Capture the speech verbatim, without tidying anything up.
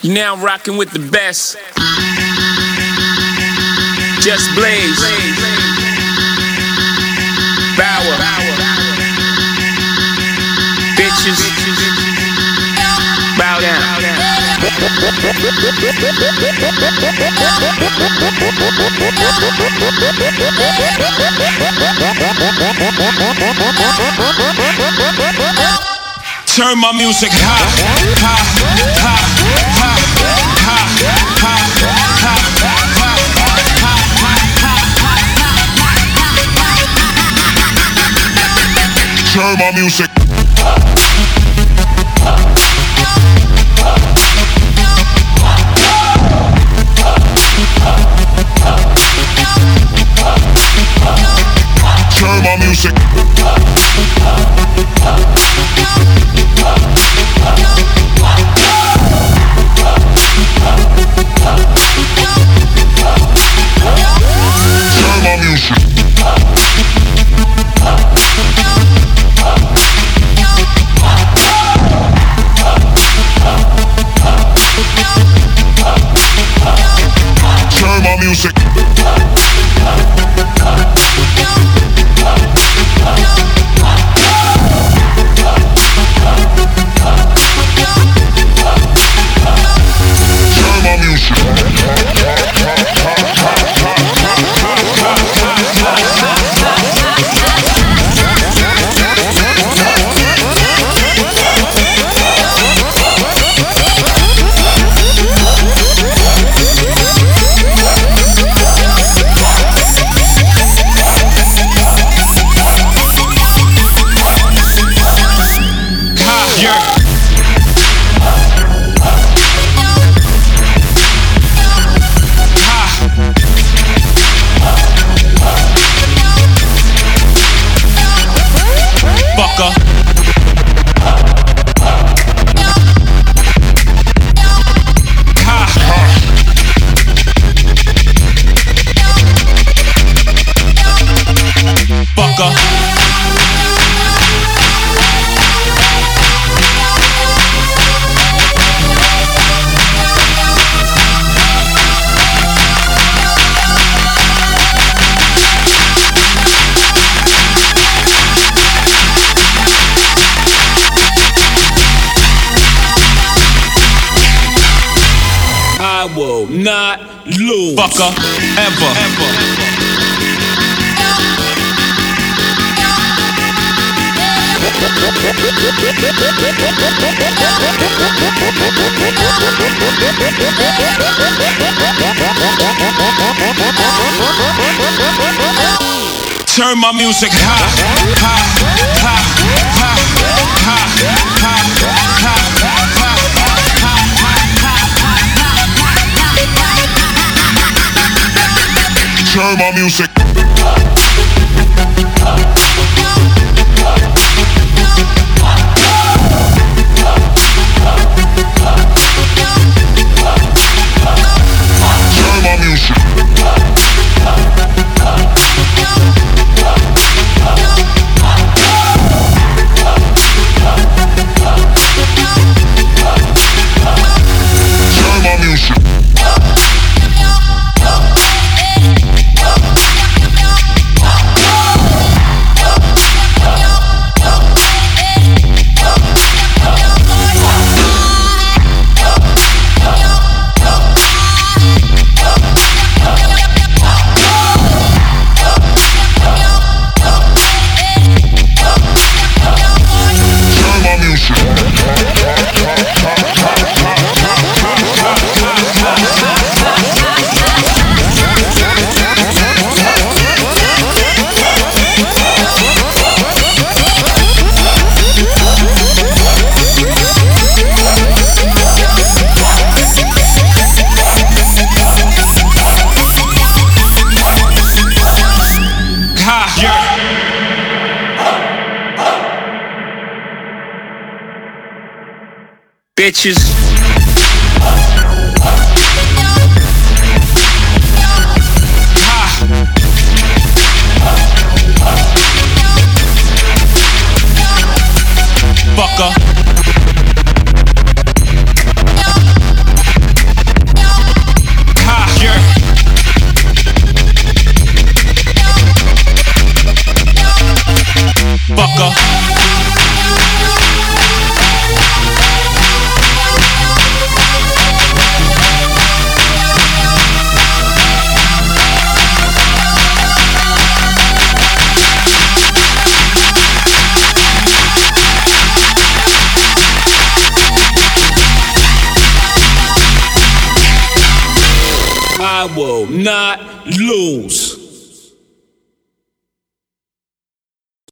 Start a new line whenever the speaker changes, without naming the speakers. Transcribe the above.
You're now rocking with the best. Just Blaze. Bauer. Bitches. Bow down.
Turn my music high, high, high, high, high, high, high. Turn my music. Turn my music.
I will not lose,
fucker, ever, ever. Turn my music high, high, high, high, high, high, high. Turn my music. Turn my music. Turn my music.
Bitches.
Fucker.
will not lose.